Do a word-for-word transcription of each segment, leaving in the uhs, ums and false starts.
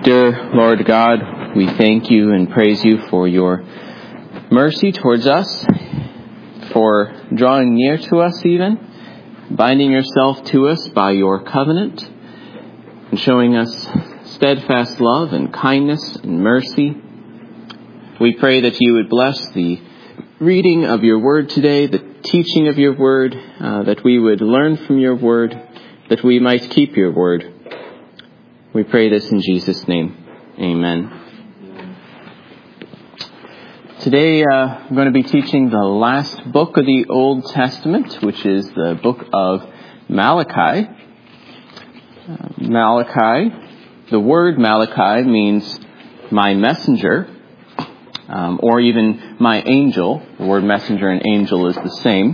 Dear Lord God, we thank you and praise you for your mercy towards us, for drawing near to us even, binding yourself to us by your covenant, and showing us steadfast love and kindness and mercy. We pray that you would bless the reading of your word today, the teaching of your word, uh, that we would learn from your word, that we might keep your word. We pray this in Jesus' name. Amen. Today uh, I'm going to be teaching the last book of the Old Testament, which is the book of Malachi. Uh, Malachi, the word Malachi means my messenger, um, or even my angel. The word messenger and angel is the same.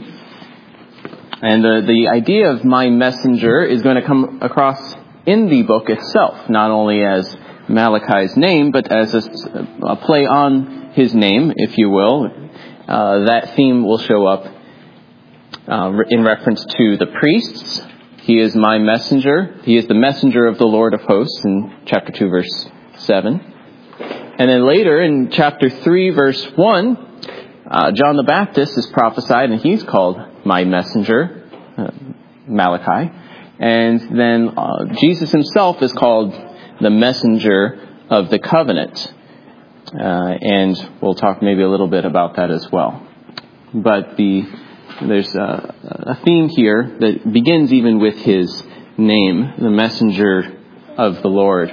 And the, the idea of my messenger is going to come across in the book itself, not only as Malachi's name, but as a, a play on his name, if you will. Uh, that theme will show up uh, in reference to the priests. He is my messenger. He is the messenger of the Lord of hosts in chapter two, verse seven. And then later in chapter three, verse one, uh, John the Baptist is prophesied, and he's called my messenger, uh, Malachi. And then uh, Jesus himself is called the messenger of the covenant. Uh, and we'll talk maybe a little bit about that as well. But the there's a, a theme here that begins even with his name, the messenger of the Lord,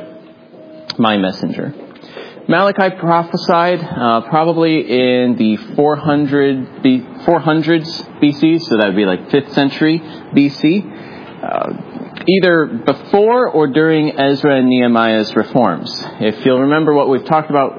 my messenger. Malachi prophesied uh, probably in the four hundred B, four hundreds B C, so that would be like fifth century B C. Uh, either before or during Ezra and Nehemiah's reforms. If you'll remember what we've talked about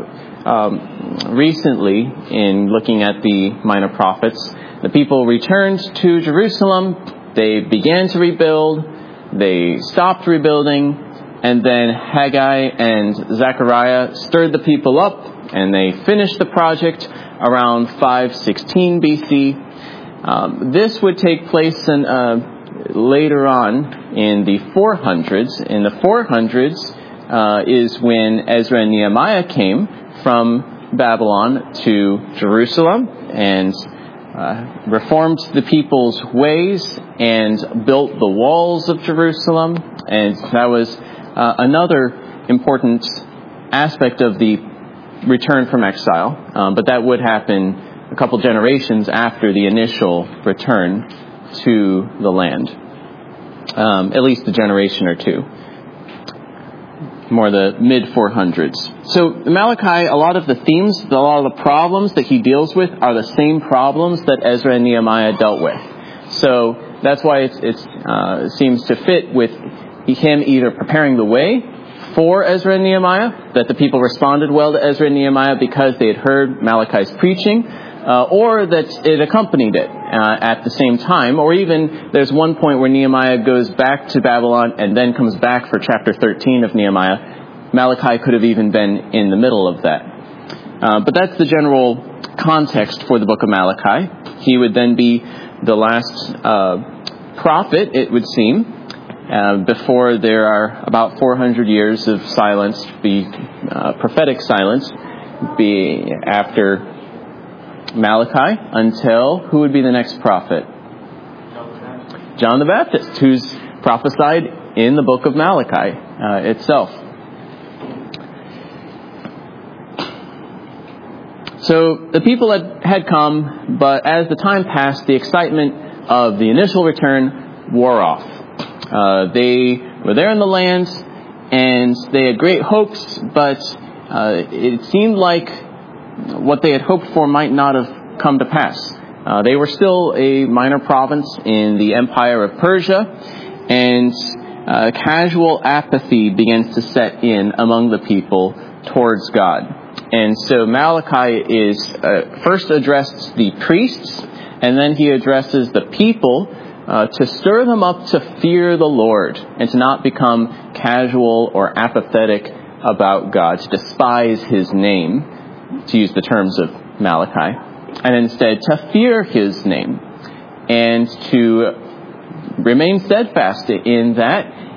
um, recently in looking at the minor prophets, the people returned to Jerusalem, they began to rebuild, they stopped rebuilding, and then Haggai and Zechariah stirred the people up, and they finished the project around five sixteen B C. Um, this would take place in uh, later on in the four hundreds. In the four hundreds uh, is when Ezra and Nehemiah came from Babylon to Jerusalem and uh, reformed the people's ways and built the walls of Jerusalem. And that was uh, another important aspect of the return from exile. Um, but that would happen a couple generations after the initial return to the land. Um, at least a generation or two. More the mid four hundreds. So Malachi, a lot of the themes, a lot of the problems that he deals with are the same problems that Ezra and Nehemiah dealt with. So that's why it's, it's, uh, it seems to fit with him either preparing the way for Ezra and Nehemiah, that the people responded well to Ezra and Nehemiah because they had heard Malachi's preaching, Uh, or that it accompanied it uh, at the same time. Or even there's one point where Nehemiah goes back to Babylon and then comes back for chapter thirteen of Nehemiah. Malachi could have even been in the middle of that. Uh, but that's the general context for the book of Malachi. He would then be the last uh, prophet, it would seem, uh, before there are about four hundred years of silence, be uh, prophetic silence, be after Malachi, until who would be the next prophet? John the Baptist, who's prophesied in the book of Malachi uh, itself. So the people had, had come, but as the time passed, the excitement of the initial return wore off. Uh, they were there in the land, and they had great hopes, but uh, it seemed like what they had hoped for might not have come to pass. Uh, they were still a minor province in the Empire of Persia, and uh, casual apathy begins to set in among the people towards God. And so Malachi is uh, first addressed the priests, and then he addresses the people uh, to stir them up to fear the Lord and to not become casual or apathetic about God, to despise his name, to use the terms of Malachi, and instead to fear his name and to remain steadfast in that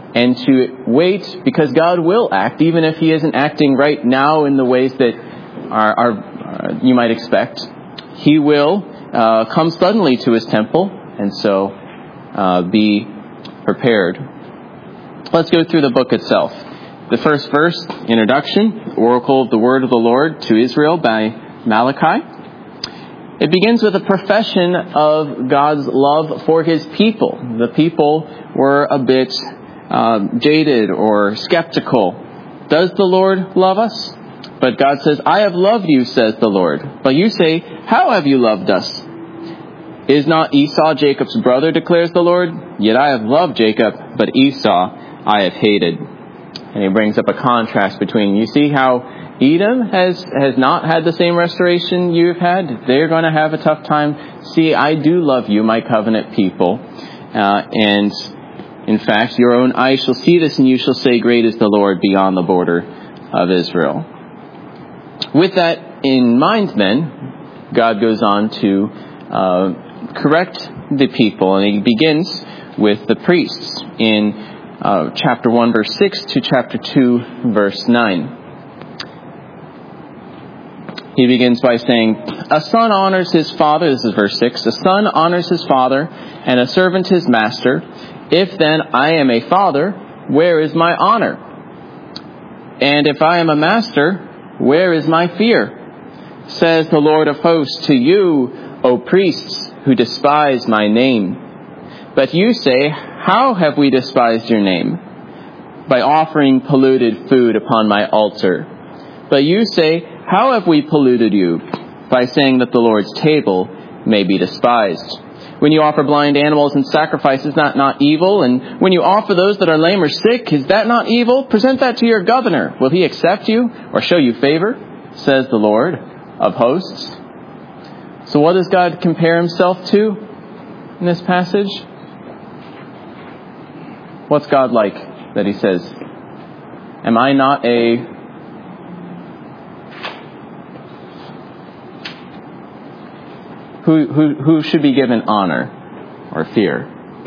and to wait because God will act, even if he isn't acting right now in the ways that are, are uh, you might expect. He will uh, come suddenly to his temple, and so uh, be prepared. Let's go through the book itself. The first verse, introduction, oracle of the word of the Lord to Israel by Malachi. It begins with a profession of God's love for his people. The people were a bit uh, jaded or skeptical. Does the Lord love us? But God says, I have loved you, says the Lord. But you say, how have you loved us? Is not Esau Jacob's brother, declares the Lord? Yet I have loved Jacob, but Esau I have hated. And he brings up a contrast between, you see how Edom has, has not had the same restoration you've had. They're going to have a tough time. See, I do love you, my covenant people. Uh, and in fact, your own eyes shall see this, and you shall say, great is the Lord beyond the border of Israel. With that in mind, then, God goes on to uh, correct the people. And he begins with the priests in uh, chapter one, verse six to chapter two, verse nine. He begins by saying, a son honors his father, this is verse six, a son honors his father, and a servant his master. If then I am a father, where is my honor? And if I am a master, where is my fear? Says the Lord of hosts to you, O priests, who despise my name. But you say, how have we despised your name? By offering polluted food upon my altar. But you say, how have we polluted you? By saying that the Lord's table may be despised. When you offer blind animals and sacrifice, is that not evil? And when you offer those that are lame or sick, is that not evil? Present that to your governor. Will he accept you or show you favor? Says the Lord of hosts. So what does God compare himself to in this passage? What's God like that he says, am I not a Who, who, who should be given honor or fear?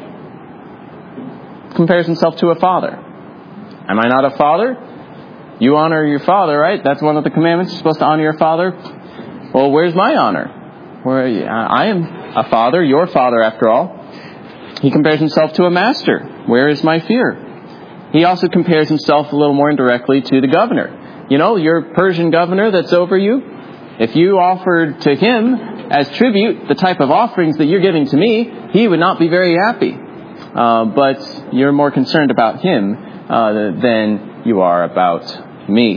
Compares himself to a father. Am I not a father? You honor your father, right? That's one of the commandments. You're supposed to honor your father. Well, where's my honor? Where I am a father, your father after all. He compares himself to a master. Where is my fear? He also compares himself a little more indirectly to the governor. You know, your Persian governor that's over you. If you offered to him as tribute the type of offerings that you're giving to me, he would not be very happy. Uh, but you're more concerned about him uh, than you are about me.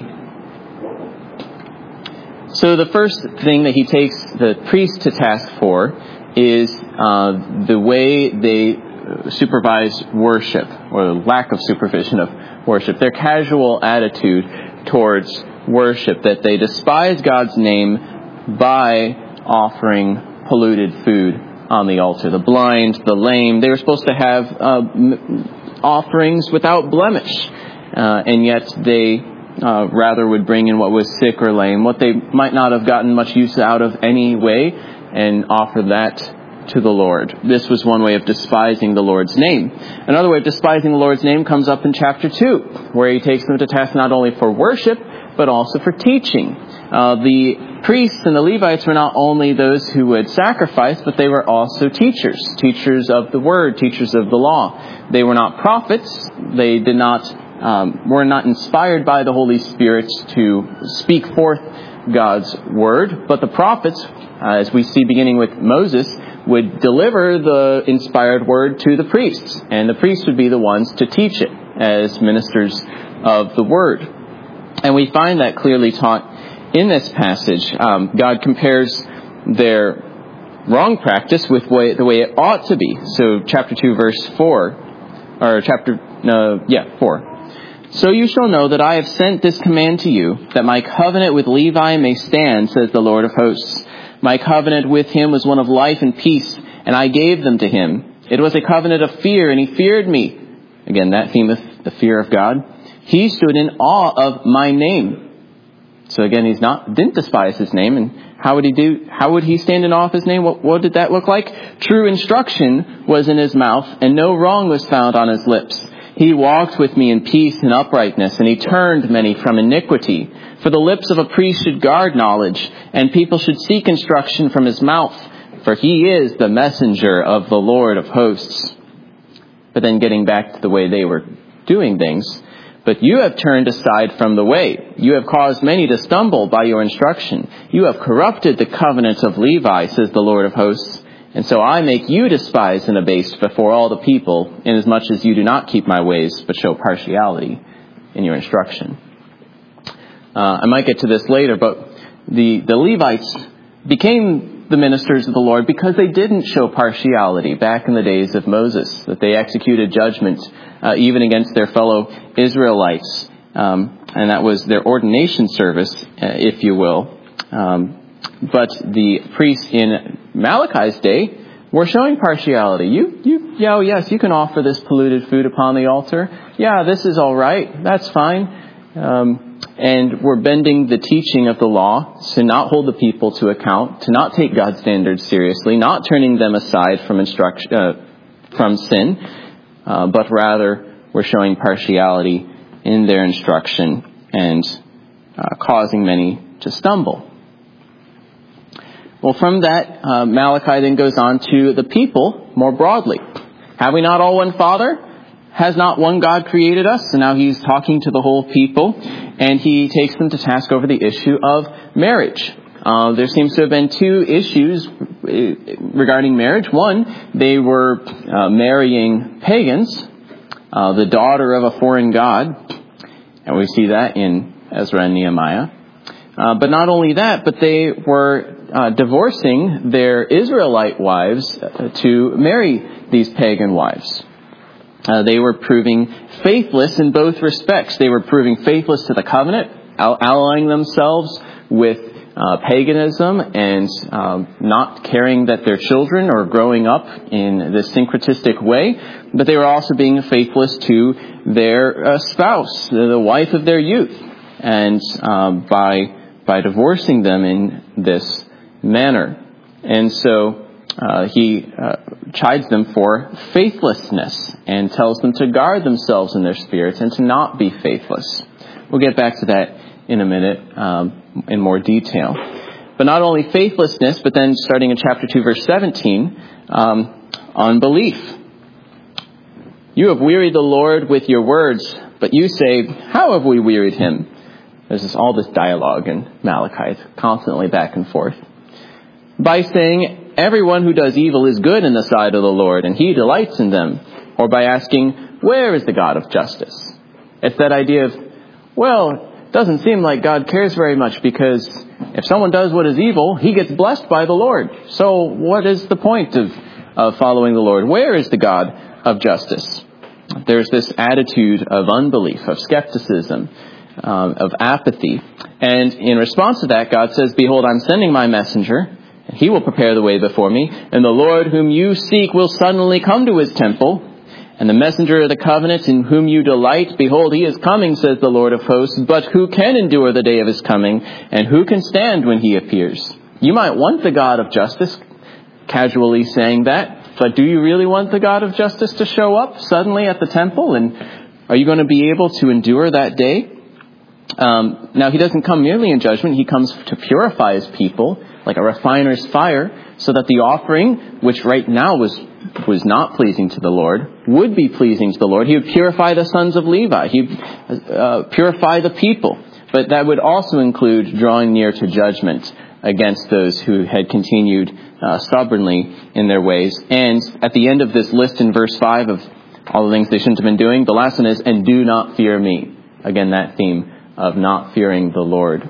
So the first thing that he takes the priest to task for is uh, the way they supervise worship, or the lack of supervision of worship. Their casual attitude towards worship, that they despise God's name by offering polluted food on the altar. The blind, the lame, they were supposed to have uh, m- offerings without blemish, uh, and yet they uh, rather would bring in what was sick or lame, what they might not have gotten much use out of anyway, and offer that to the Lord. This was one way of despising the Lord's name. Another way of despising the Lord's name comes up in chapter two, where he takes them to task not only for worship, but also for teaching. Uh, the priests and the Levites were not only those who would sacrifice, but they were also teachers, teachers of the word, teachers of the law. They were not prophets. They did not, um, were not inspired by the Holy Spirit to speak forth God's word. But the prophets, uh, as we see beginning with Moses, would deliver the inspired word to the priests. And the priests would be the ones to teach it as ministers of the word. And we find that clearly taught in this passage. Um, God compares their wrong practice with way, the way it ought to be. So chapter two, verse four, or chapter, no, yeah, four. So you shall know that I have sent this command to you, that my covenant with Levi may stand, says the Lord of hosts. My covenant with him was one of life and peace, and I gave them to him. It was a covenant of fear, and he feared me. Again, that theme of the fear of God. He stood in awe of my name. So again, he's not, didn't despise his name. And how would he do, how would he stand in awe of his name? What, what did that look like? True instruction was in his mouth, and no wrong was found on his lips. He walked with me in peace and uprightness, and he turned many from iniquity. For the lips of a priest should guard knowledge, and people should seek instruction from his mouth. For he is the messenger of the Lord of hosts. But then getting back to the way they were doing things. But you have turned aside from the way. You have caused many to stumble by your instruction. You have corrupted the covenant of Levi, says the Lord of hosts. And so I make you despised and abased before all the people, inasmuch as you do not keep my ways, but show partiality in your instruction. Uh, I might get to this later, but the, the Levites became the ministers of the Lord because they didn't show partiality back in the days of Moses, that they executed judgment uh, even against their fellow Israelites. Um, and that was their ordination service, uh, if you will. Um, but the priests in Malachi's day were showing partiality. You, you, yeah, oh yes, you can offer this polluted food upon the altar. Yeah, this is all right. That's fine. Um, and we're bending the teaching of the law to not hold the people to account, to not take God's standards seriously, not turning them aside from instruction, uh, from sin, uh, but rather we're showing partiality in their instruction and uh, causing many to stumble. Well, from that, uh, Malachi then goes on to the people more broadly. Have we not all one Father? Has not one God created us? And now he's talking to the whole people, and he takes them to task over the issue of marriage. Uh, there seems to have been two issues regarding marriage. One, they were uh, marrying pagans, uh, the daughter of a foreign god, and we see that in Ezra and Nehemiah. Uh, but not only that, but they were uh, divorcing their Israelite wives uh, to marry these pagan wives. Uh, they were proving faithless in both respects. They were proving faithless to the covenant, allying themselves with uh, paganism and um, not caring that their children are growing up in this syncretistic way. But they were also being faithless to their uh, spouse, the wife of their youth, and um, by by divorcing them in this manner. And so Uh, he uh, chides them for faithlessness and tells them to guard themselves in their spirits and to not be faithless. We'll get back to that in a minute um, in more detail. But not only faithlessness, but then starting in chapter two, verse seventeen, um, unbelief. You have wearied the Lord with your words, but you say, how have we wearied him? There's this, all this dialogue in Malachi, constantly back and forth. By saying, everyone who does evil is good in the sight of the Lord, and he delights in them. Or by asking, where is the God of justice? It's that idea of, well, it doesn't seem like God cares very much, because if someone does what is evil, he gets blessed by the Lord. So what is the point of, of following the Lord? Where is the God of justice? There's this attitude of unbelief, of skepticism, um, of apathy. And in response to that, God says, behold, I'm sending my messenger. He will prepare the way before me, and the Lord whom you seek will suddenly come to his temple. And the messenger of the covenant in whom you delight, behold, he is coming, says the Lord of hosts. But who can endure the day of his coming, and who can stand when he appears? You might want the God of justice, casually saying that, but do you really want the God of justice to show up suddenly at the temple? And are you going to be able to endure that day? Um, now, he doesn't come merely in judgment. He comes to purify his people, like a refiner's fire, so that the offering, which right now was was not pleasing to the Lord, would be pleasing to the Lord. He would purify the sons of Levi. He would uh, purify the people. But that would also include drawing near to judgment against those who had continued uh, stubbornly in their ways. And at the end of this list in verse five of all the things they shouldn't have been doing, the last one is, and do not fear me. Again, that theme of not fearing the Lord.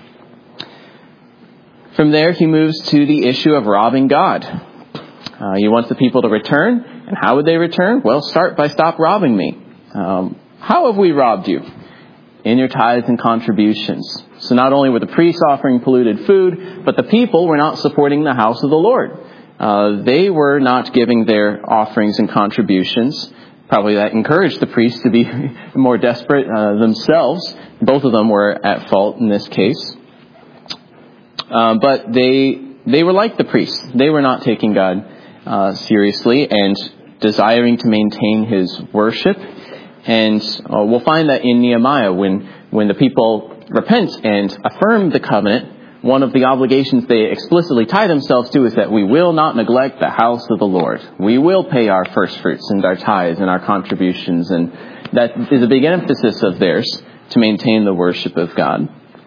From there, he moves to the issue of robbing God. Uh, he wants the people to return. And how would they return? Well, start by stop robbing me. Um, how have we robbed you? In your tithes and contributions. So not only were the priests offering polluted food, but the people were not supporting the house of the Lord. Uh, they were not giving their offerings and contributions. Probably that encouraged the priests to be more desperate uh, themselves. Both of them were at fault in this case. Uh, but they they were like the priests. They were not taking God uh, seriously and desiring to maintain his worship And uh, we'll find that in Nehemiah, when, when the people repent and affirm the covenant, one of the obligations they explicitly tie themselves to is that we will not neglect the house of the Lord. We will pay our first fruits and our tithes and our contributions. And that is a big emphasis of theirs to maintain the worship of God.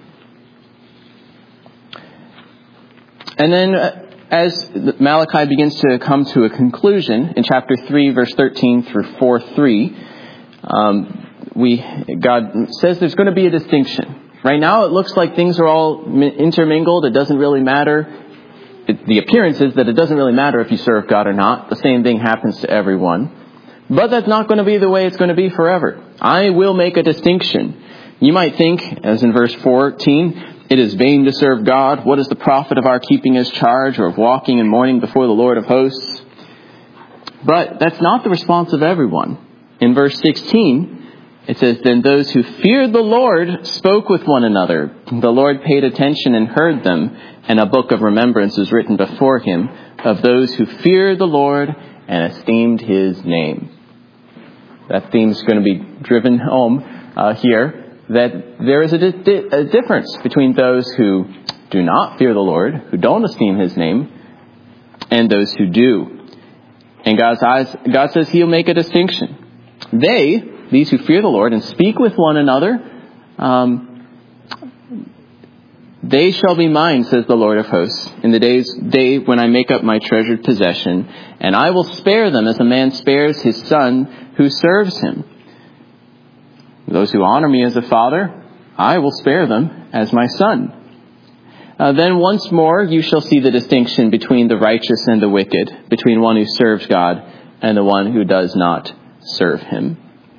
And then uh, as Malachi begins to come to a conclusion in chapter three, verse thirteen through four three, um, we God says there's going to be a distinction. Right now, it looks like things are all intermingled. It doesn't really matter. It, the appearance is that it doesn't really matter if you serve God or not. The same thing happens to everyone. But that's not going to be the way it's going to be forever. I will make a distinction. You might think, as in verse fourteen, it is vain to serve God. What is the profit of our keeping His charge, or of walking and mourning before the Lord of hosts? But that's not the response of everyone. In verse sixteen, it says, then those who feared the Lord spoke with one another. The Lord paid attention and heard them, and a book of remembrance was written before Him of those who feared the Lord and esteemed His name. That theme is going to be driven home uh, here, that there is a, di- a difference between those who do not fear the Lord, who don't esteem His name, and those who do. And God's eyes, God says He'll make a distinction. They, these who fear the Lord and speak with one another, um, they shall be mine, says the Lord of hosts, in the days day when I make up my treasured possession, and I will spare them as a man spares his son who serves him. Those who honor me as a father, I will spare them as my son. Uh, then once more you shall see the distinction between the righteous and the wicked, between one who serves God and the one who does not serve Him.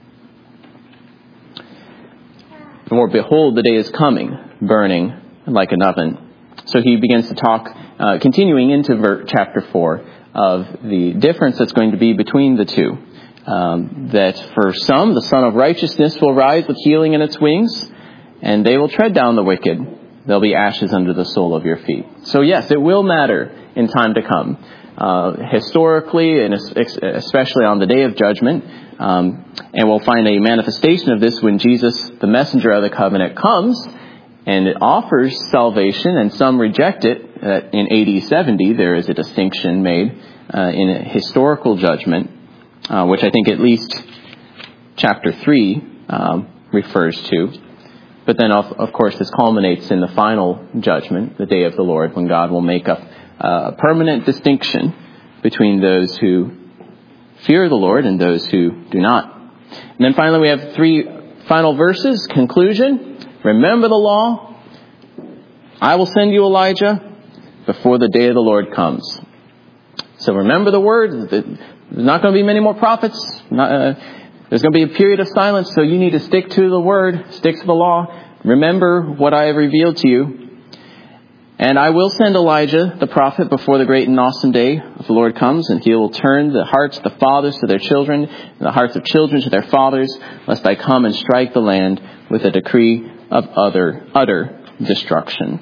For behold, the day is coming, burning like an oven. So he begins to talk, uh, continuing into ver- chapter four, of the difference that's going to be between the two. Um, that for some, the Son of Righteousness will rise with healing in its wings, and they will tread down the wicked. There'll be ashes under the sole of your feet. So yes, it will matter in time to come. Uh, historically, and especially on the day of judgment. Um, and we'll find a manifestation of this when Jesus, the messenger of the covenant, comes and it offers salvation, and some reject it. Uh, in A D seventy, there is a distinction made uh, in a historical judgment, uh, which I think at least chapter three um, refers to. But then, of, of course, this culminates in the final judgment, the day of the Lord, when God will make up uh, a permanent distinction between those who fear the Lord and those who do not. And then finally, we have three final verses. Conclusion. Remember the law. I will send you Elijah before the day of the Lord comes. So remember the word. There's not going to be many more prophets. Not, uh, there's going to be a period of silence, so you need to stick to the word, stick to the law. Remember what I have revealed to you. And I will send Elijah, the prophet, before the great and awesome day of the Lord comes, and he will turn the hearts of the fathers to their children, and the hearts of children to their fathers, lest I come and strike the land with a decree of utter, utter destruction.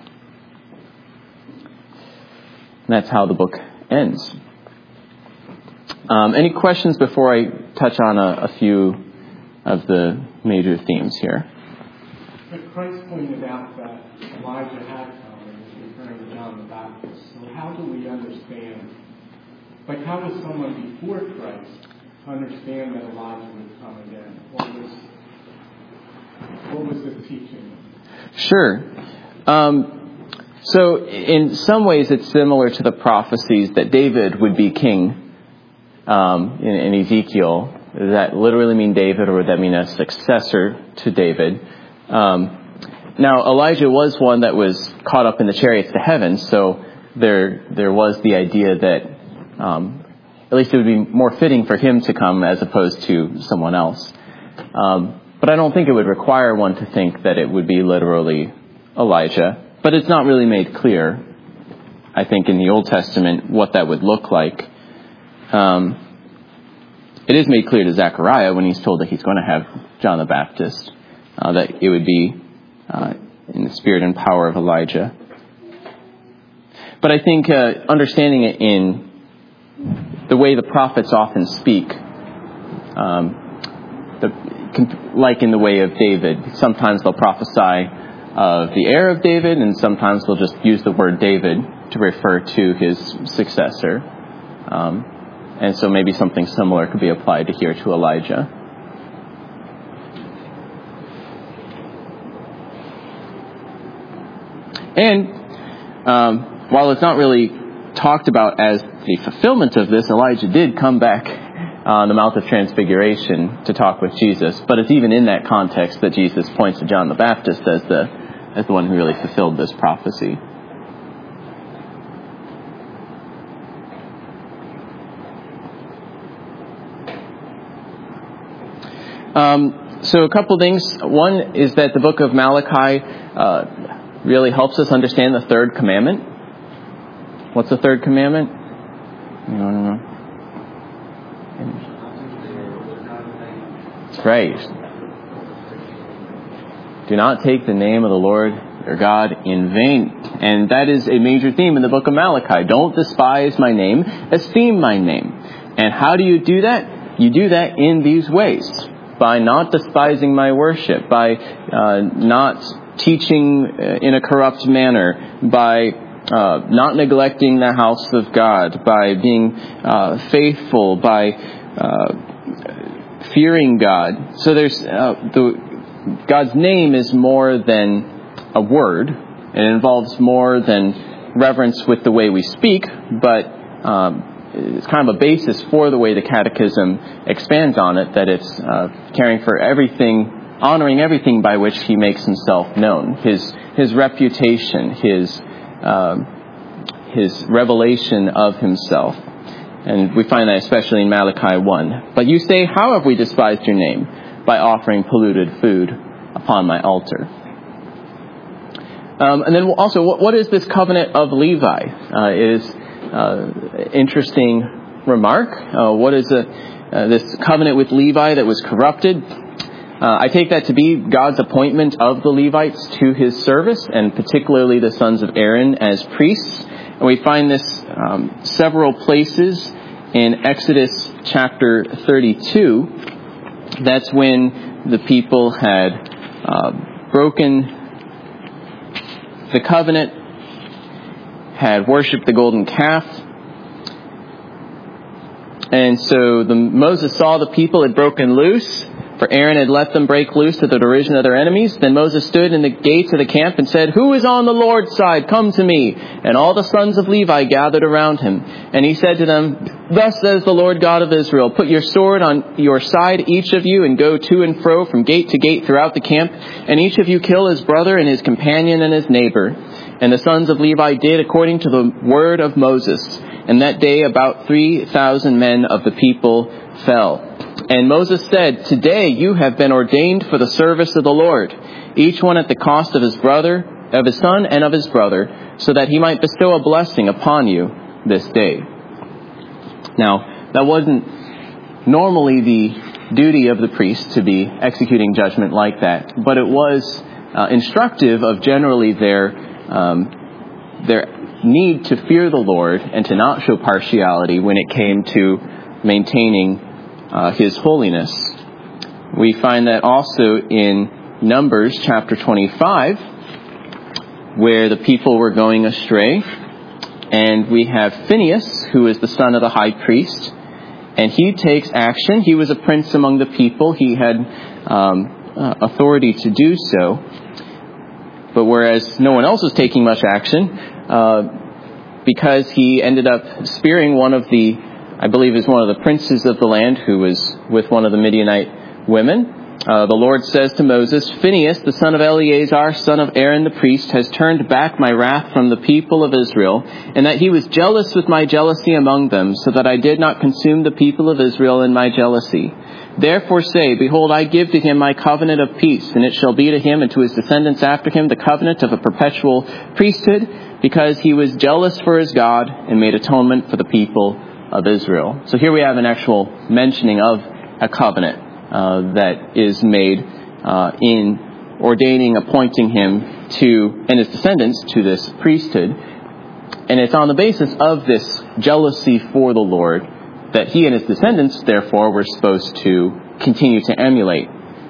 And that's how the book ends. Um, any questions before I touch on a, a few of the major themes here? But Christ pointed out that Elijah had come and was referring to John the Baptist. So how do we understand, like how does someone before Christ understand that Elijah would come again? What was, what was the teaching? Sure. Um, so in some ways it's similar to the prophecies that David would be king um, in, in Ezekiel. Does that literally mean David, or would that mean a successor to David? Um, now, Elijah was one that was caught up in the chariots to heaven, so there there was the idea that um, at least it would be more fitting for him to come as opposed to someone else. Um, but I don't think it would require one to think that it would be literally Elijah. But it's not really made clear, I think, in the Old Testament what that would look like. Um, it is made clear to Zechariah when he's told that he's going to have John the Baptist, uh, that it would be uh, in the spirit and power of Elijah. But I think uh, understanding it in the way the prophets often speak, um, the, like in the way of David. Sometimes they'll prophesy of the heir of David, and sometimes they'll just use the word David to refer to his successor. Um, and so maybe something similar could be applied to here to Elijah. And um, while it's not really talked about as the fulfillment of this, Elijah did come back on the Mount of Transfiguration to talk with Jesus. But it's even in that context that Jesus points to John the Baptist as the as the one who really fulfilled this prophecy. Um, so a couple things. One is that the book of Malachi uh, really helps us understand the third commandment. What's the third commandment? No, no, no. That's right. Do not take the name of the Lord your God in vain. And that is a major theme in the book of Malachi. Don't despise my name, esteem my name. And how do you do that? You do that in these ways. By not despising my worship, by uh, not teaching in a corrupt manner, by uh, not neglecting the house of God, by being uh, faithful, by uh, fearing God. So there's uh, the God's name is more than a word. It involves more than reverence with the way we speak, but um, it's kind of a basis for the way the Catechism expands on it, that it's uh, caring for everything, honoring everything by which he makes himself known. His his reputation, his um, his revelation of himself. And we find that especially in Malachi one. But you say, how have we despised your name? By offering polluted food upon my altar. Um, and then also, what, what is this covenant of Levi? Uh, it is Uh, interesting remark. Uh, what is a, uh, this covenant with Levi that was corrupted? Uh, I take that to be God's appointment of the Levites to his service, and particularly the sons of Aaron as priests. And we find this um, several places in Exodus chapter thirty-two. That's when the people had uh, broken the covenant, had worshipped the golden calf. And so the, Moses saw the people had broken loose, for Aaron had let them break loose to the derision of their enemies. Then Moses stood in the gates of the camp and said, "Who is on the Lord's side? Come to me." And all the sons of Levi gathered around him. And he said to them, "Thus says the Lord God of Israel, put your sword on your side, each of you, and go to and fro from gate to gate throughout the camp. And each of you kill his brother and his companion and his neighbor." And the sons of Levi did according to the word of Moses. And that day about three thousand men of the people fell. And Moses said, "Today you have been ordained for the service of the Lord, each one at the cost of his brother, of his son and of his brother, so that he might bestow a blessing upon you this day." Now, that wasn't normally the duty of the priest to be executing judgment like that, but it was uh, instructive of generally their um, their need to fear the Lord and to not show partiality when it came to maintaining uh, his holiness. We find that also in Numbers chapter twenty-five, where the people were going astray. And we have Phinehas, who is the son of the high priest, and he takes action. He was a prince among the people. He had um, uh, authority to do so. But whereas no one else was taking much action, uh, because he ended up spearing one of the, I believe is one of the princes of the land who was with one of the Midianite women. Uh, the Lord says to Moses, "Phinehas, the son of Eleazar, son of Aaron the priest, has turned back my wrath from the people of Israel, and that he was jealous with my jealousy among them, so that I did not consume the people of Israel in my jealousy. Therefore say, behold, I give to him my covenant of peace, and it shall be to him and to his descendants after him the covenant of a perpetual priesthood, because he was jealous for his God and made atonement for the people of Israel." So here we have an actual mentioning of a covenant uh, that is made uh, in ordaining, appointing him to, and his descendants to this priesthood. And it's on the basis of this jealousy for the Lord that he and his descendants, therefore, were supposed to continue to emulate.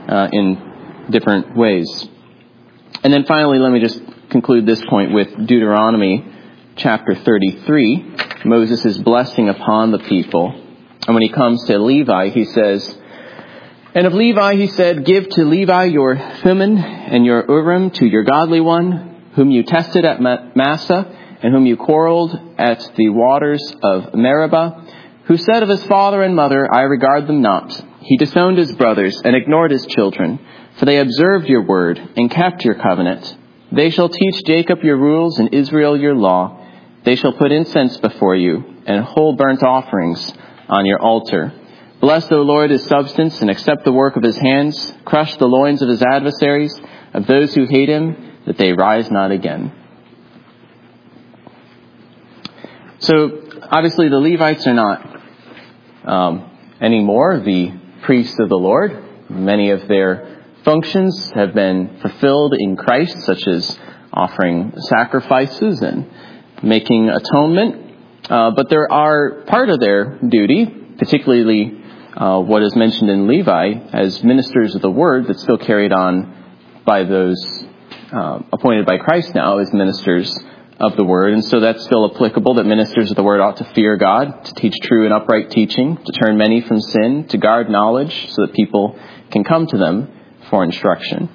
uh, in different ways. And then finally, let me just conclude this point with Deuteronomy chapter thirty-three, Moses' blessing upon the people. And when he comes to Levi, he says, "And of Levi, he said, give to Levi your Thummim and your Urim to your godly one, whom you tested at Massah, and whom you quarreled at the waters of Meribah, who said of his father and mother, I regard them not. He disowned his brothers and ignored his children, for they observed your word and kept your covenant. They shall teach Jacob your rules and Israel your law. They shall put incense before you and whole burnt offerings on your altar. Bless, O Lord, his substance and accept the work of his hands. Crush the loins of his adversaries, of those who hate him, that they rise not again." So, obviously, the Levites are not um, anymore the priests of the Lord. Many of their functions have been fulfilled in Christ, such as offering sacrifices and making atonement. Uh, but there are part of their duty, particularly uh, what is mentioned in Levi as ministers of the word, that's still carried on by those uh, appointed by Christ now as ministers of the word. And so that's still applicable, that ministers of the word ought to fear God, to teach true and upright teaching, to turn many from sin, to guard knowledge so that people can come to them for instruction.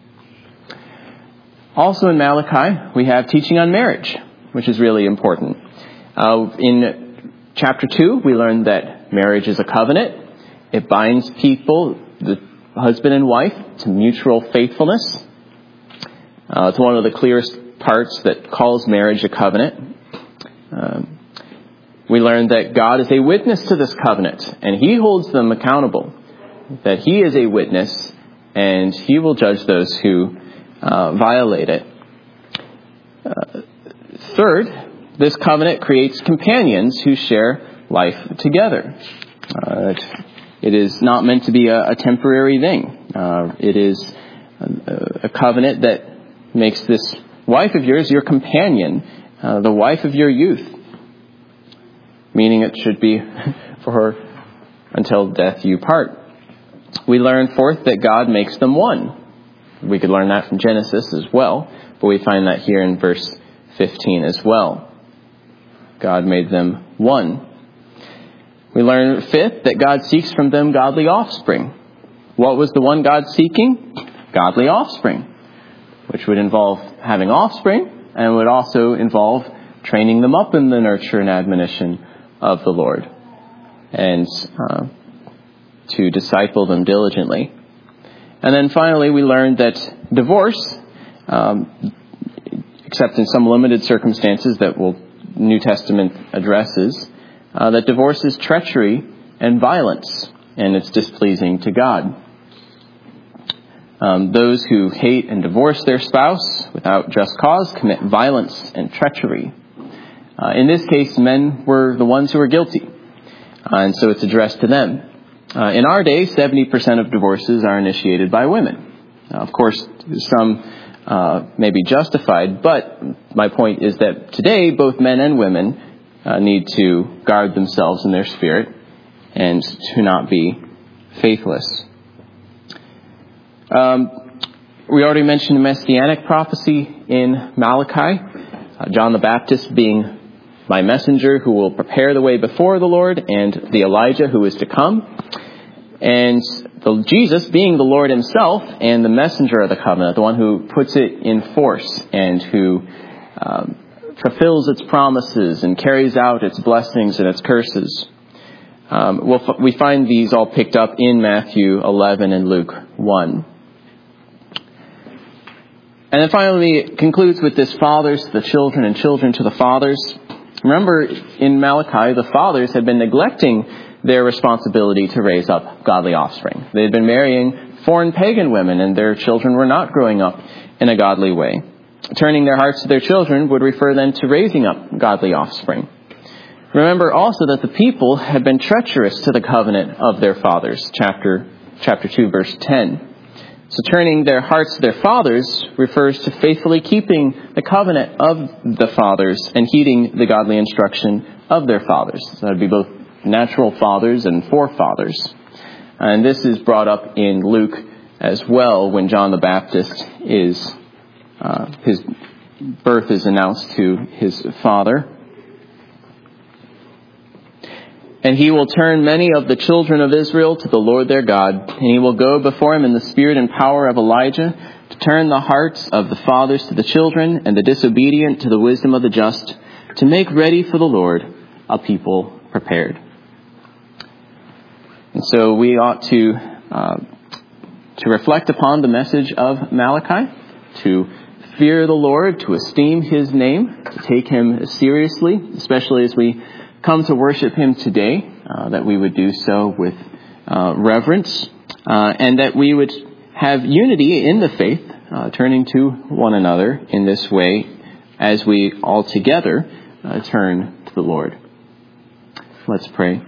Also in Malachi, we have teaching on marriage, which is really important. Uh, in chapter two, we learn that marriage is a covenant. It binds people, the husband and wife, to mutual faithfulness. Uh, it's one of the clearest parts that calls marriage a covenant. Um, we learn that God is a witness to this covenant, and he holds them accountable, that he is a witness, and he will judge those who uh, violate it. Uh, third, this covenant creates companions who share life together. Uh, it is not meant to be a, a temporary thing. Uh, it is a, a covenant that makes this wife of yours your companion, uh, the wife of your youth. Meaning it should be for her until death you part. We learn, fourth, that God makes them one. We could learn that from Genesis as well, but we find that here in verse fifteen as well. God made them one. We learn, fifth, that God seeks from them godly offspring. What was the one God seeking? Godly offspring, which would involve having offspring and would also involve training them up in the nurture and admonition of the Lord, and uh, to disciple them diligently. And then finally, we learned that divorce, um, except in some limited circumstances that will New Testament addresses, uh, that divorce is treachery and violence, and it's displeasing to God. Um, those who hate and divorce their spouse without just cause commit violence and treachery. Uh, in this case, men were the ones who were guilty, uh, and so it's addressed to them. Uh, in our day, seventy percent of divorces are initiated by women. Uh, of course, some uh, may be justified, but my point is that today, both men and women uh, need to guard themselves in their spirit and to not be faithless. Um, we already mentioned messianic prophecy in Malachi, uh, John the Baptist being my messenger who will prepare the way before the Lord, and the Elijah who is to come, and the Jesus being the Lord himself and the messenger of the covenant, the one who puts it in force and who um, fulfills its promises and carries out its blessings and its curses. Um, we'll, we find these all picked up in Matthew eleven and Luke one. And then finally, it concludes with this: fathers to the children and children to the fathers. Remember, in Malachi, the fathers had been neglecting their responsibility to raise up godly offspring. They had been marrying foreign pagan women, and their children were not growing up in a godly way. Turning their hearts to their children would refer then to raising up godly offspring. Remember also that the people had been treacherous to the covenant of their fathers, chapter chapter two, verse ten. So turning their hearts to their fathers refers to faithfully keeping the covenant of the fathers and heeding the godly instruction of their fathers. So that would be both natural fathers and forefathers. And this is brought up in Luke as well when John the Baptist is, uh, his birth is announced to his father. And he will turn many of the children of Israel to the Lord their God, and he will go before him in the spirit and power of Elijah to turn the hearts of the fathers to the children and the disobedient to the wisdom of the just, to make ready for the Lord a people prepared. And so we ought to uh, to reflect upon the message of Malachi, to fear the Lord, to esteem his name, to take him seriously, especially as we come to worship him today, uh, that we would do so with uh, reverence, uh, and that we would have unity in the faith, uh, turning to one another in this way as we all together uh, turn to the Lord. Let's pray.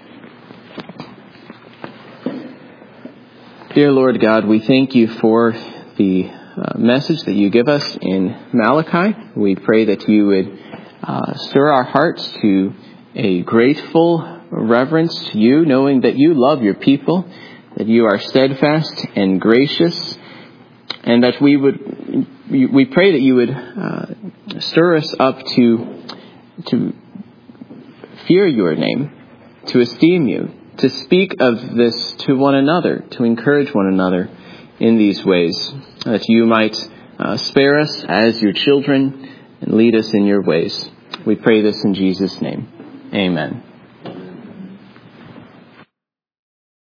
Dear Lord God, we thank you for the uh, message that you give us in Malachi. We pray that you would uh, stir our hearts to a grateful reverence to you, knowing that you love your people, that you are steadfast and gracious, and that we would, we pray that you would uh, stir us up to, to fear your name, to esteem you, to speak of this to one another, to encourage one another in these ways, that you might uh, spare us as your children and lead us in your ways. We pray this in Jesus' name. Amen.